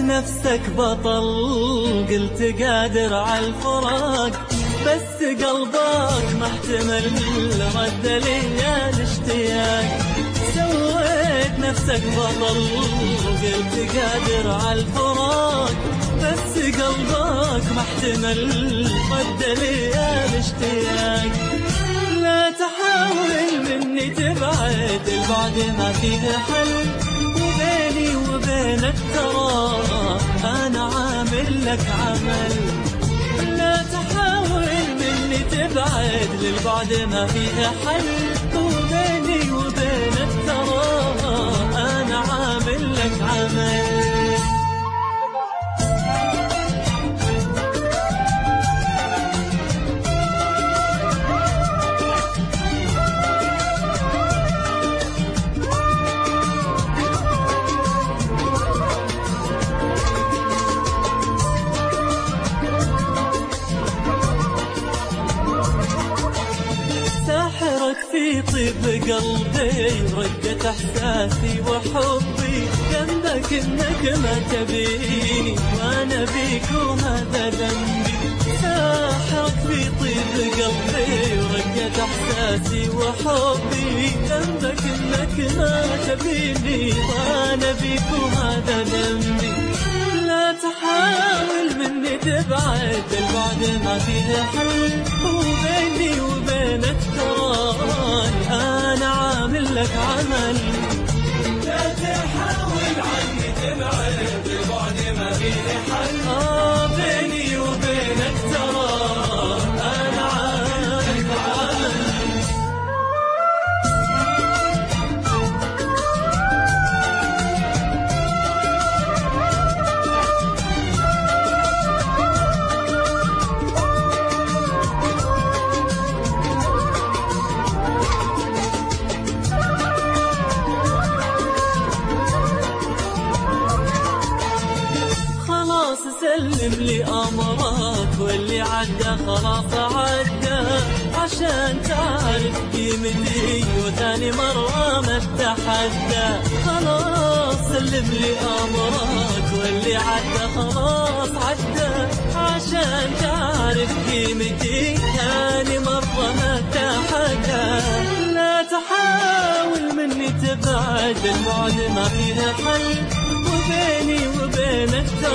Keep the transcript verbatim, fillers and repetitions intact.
نفسك بطل، قلت قادر عالفراق، بس قلبك محتمل رد لي الاشتياق. سويت نفسك بطل، قلت قادر عالفراق، بس قلبك محتمل رد لي الاشتياق. لا تحاول مني تبعد، البعد ما فيه حل، وبيني وبينك ترى أنا عامل لك عمل. لا تحاول مني تبعد، للبعد ما فيه حل، وبيني وبينك ترى أنا عامل لك عمل. ساحرك في طيب قلبي، رقة احساسي وحبي، جنبك انك ما تبيني، وانا بيك وهذا ذنبي. ساحرك في طيب قلبي، رقة احساسي وحبي، جنبك انك ما تبيني، وانا بيك وهذا ذنبي. لا تحاول مني تبعد، البعد ما فيه حل، وبيني وبينك تراني أنا عامل لك عمل. لا تحاول عني تبعد، البعد ما فيه حل، آه بيني وبينك ترى أنا عامل لك عمل. سلم لي أمرك، واللي عدى خلاص عدى، عشان تعرف قيمتي وثاني مرة ما اتحدى. خلاص سلم لي أمرك، واللي عدى خلاص عدى، عشان تعرف قيمتي ثاني مرة ما اتحدى. لا تحاول مني تبعد، البعد ما فيه حل، وبيني وبينك